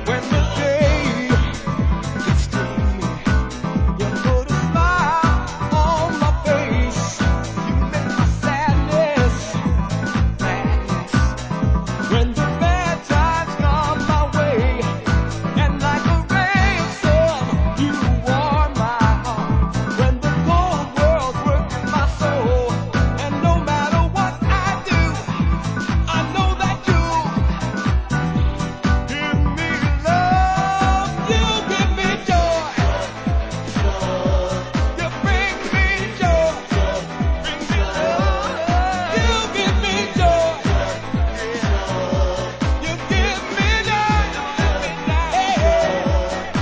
When the day gets to me, you put a smile on my face. You make my sadness madness. When